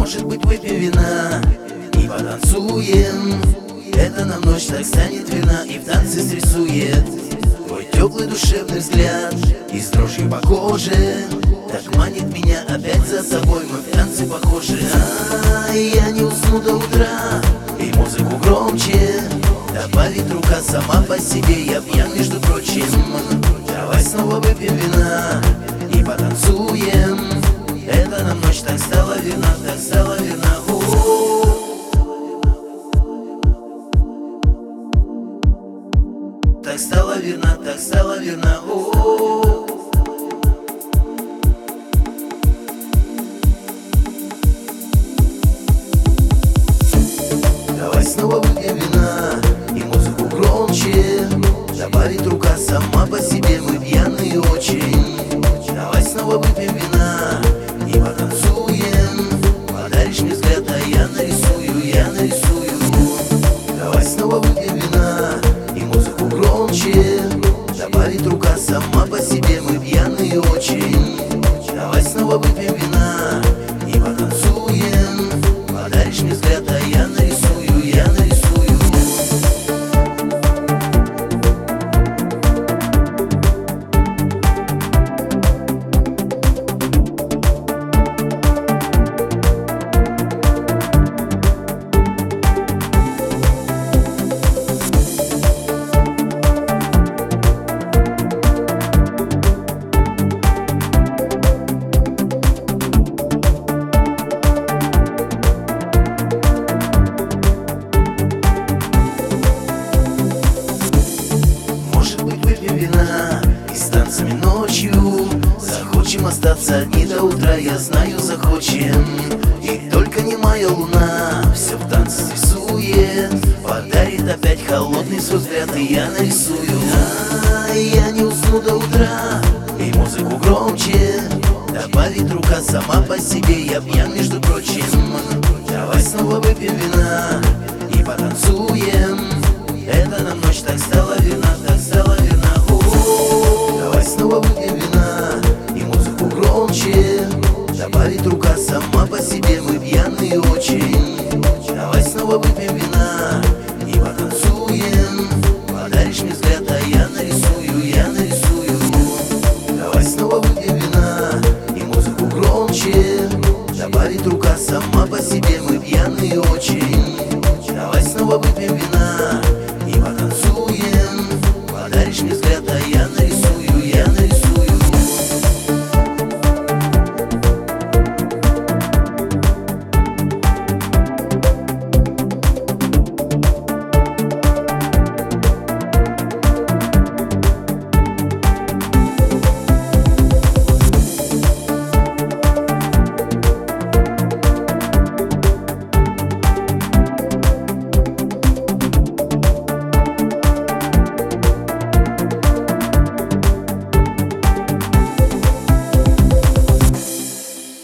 Может быть, выпьем вина и потанцуем. Это нам ночь так станет верна и в танце срисует твой теплый душевный взгляд и с дрожью по коже так манит меня опять за собой. Мы в танце похожи. Я не усну до утра, и музыку громче добавит рука сама по себе. Я пьян, между прочим. Давай снова выпьем вина и потанцуем. Это нам ночь так стала верна, так стала верна. Так стала верна, так стала верна. Давай снова выпьем вина и музыку громче добавит рука сама по себе. Мы пьяные очень. Давай снова выпьем вина и потанцуем. Подаришь мне взгляд, а я нарисую, я нарисую. Давай снова выпьем вина и музыку громче добавит рука сама по себе. Мы пьяные очень. Давай снова выпьем вина и потанцуем. Подаришь мне взгляд, а я нарисую, я нарисую. Вина и с танцами ночью захочем остаться одни до утра, я знаю, захочем. И только немая луна все в танце рисует, подарит опять холодный свой взгляд, и я нарисую. Я не усну до утра, и музыку громче добавит рука сама по себе. Я пьян, между прочим. Давай снова выпьем вина и потанцуем. Это нам ночь так стала верна, так стала верна. Давай снова выпьем вина и музыку громче добавит рука сама по себе. Мы пьяные очень. Давай снова выпьем вина и потанцуем. Подаришь мне взгляд, а я нарисую, я нарисую. Давай снова выпьем вина и музыку громче добавит рука сама по себе. Мы пьяные очень.